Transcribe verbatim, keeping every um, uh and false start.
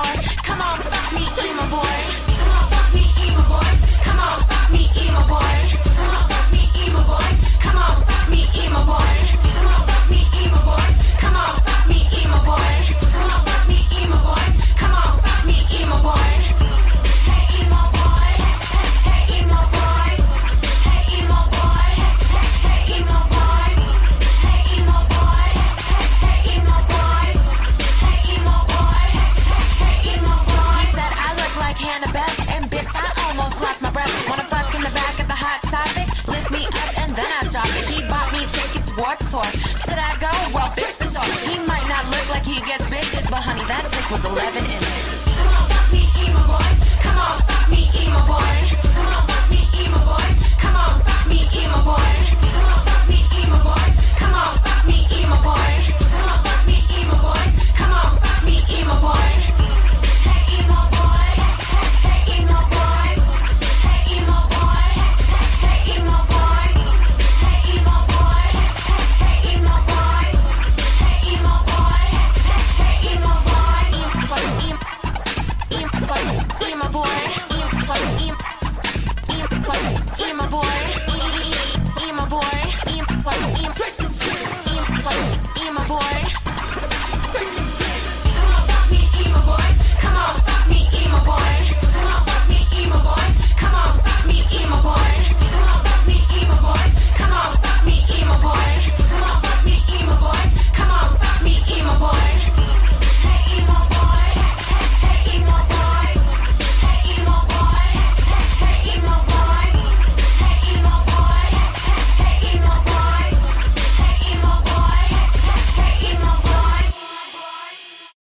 boy. Come on, fuck me, emo boy. Come on, fuck me, emo boy. Come on, fuck me, emo boy. Come on, fuck me, emo boy. Come on, fuck me, emo boy. Come on, fuck me, emo boy. Come on, fuck me, emo boy. Come on, fuck me, emo boy. Come on, fuck me, emo boy. Hey emo boy. Hey emo boy. Hey emo boy. Hey emo boy. Hey emo boy. Hey emo boy. Hey emo boy. Hey emo boy. He said I look like Hannibal, and bitch I almost lost my breath. Wanna fuck in the back of the hot topic? Lift me up and then I drop it. He bought me tickets, Warped Tour. Should I go? Well, bitch for sure. He might not look like he gets bitches, but honey, that dick was eleven inches.